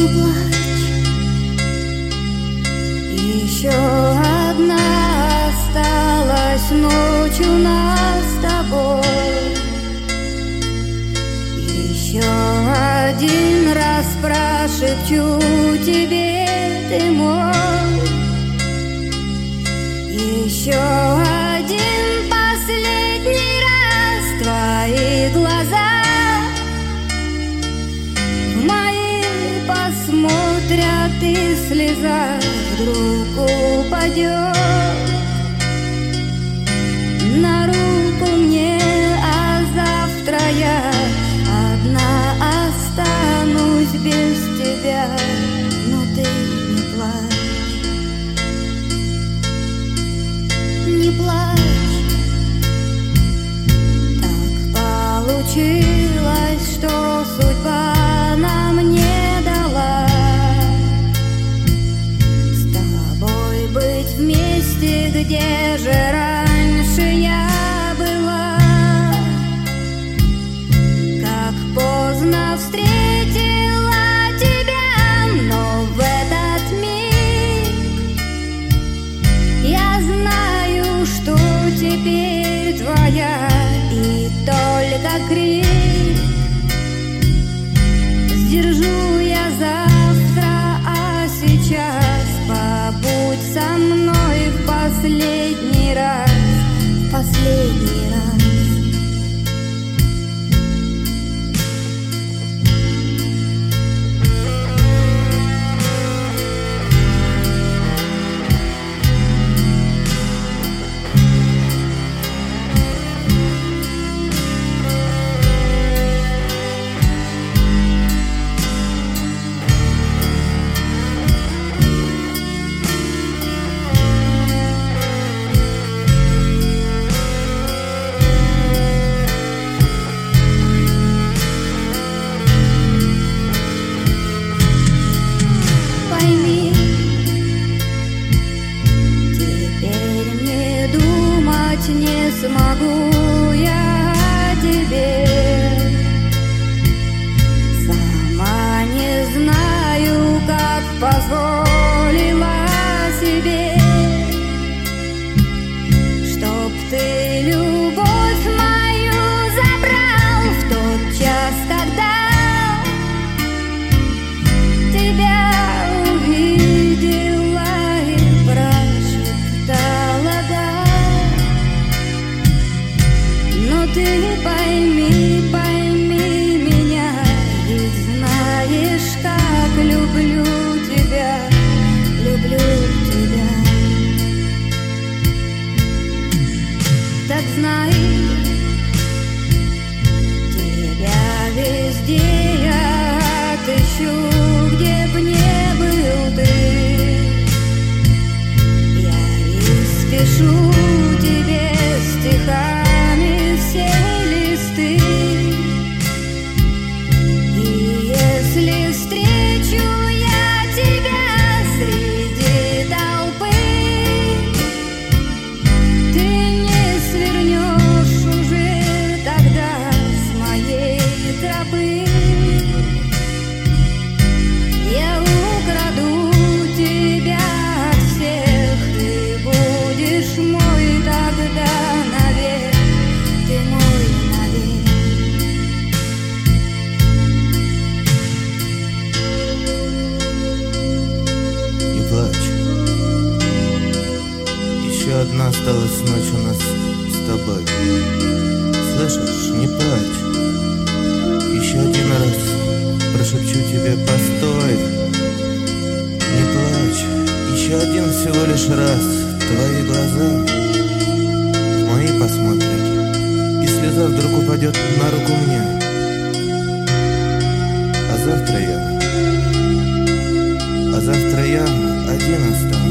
не плачь. Еще одна осталась ночь у нас с тобой. Еще один раз прошепчу тебе, ты мой. Еще один последний раз твои глаза в мои посмотрят, и слеза вдруг упадет на руку мне, а завтра я одна останусь без тебя. Но ты не плачь, не плачь. Так получилось, что судьба нам не дала с тобой быть вместе, где же раньше я была. Как поздно встретила тебя, но в этот миг я знаю, что теперь твоя, и только крик сдержу я завтра, а сейчас побудь со мной в последний раз, в последний раз. Не смогу я о тебе, сама не знаю, как позволила себе, чтоб ты любовь мою забрал в тот час, когда тебя увидела и прошептала да. Но ты пойми, пойми меня, ведь знаешь, как люблю тебя, люблю тебя. Так знай, тебя везде я отыщу, где б не был ты. Я испишу тебе стихами все листы, и если встречу я тебя среди толпы, ты не свернешь уже тогда с моей тропы. Я украду тебя от всех, и будешь мой тогда навек. Ты мой навек. Не плачь. Еще одна осталась ночь у нас с тобой. Слышишь, не плачь. Еще один раз прошепчу тебе постой. Не плачь. Еще один всего лишь раз твои глаза в мои посмотрят, и слеза вдруг упадет на руку мне. А завтра я один останусь.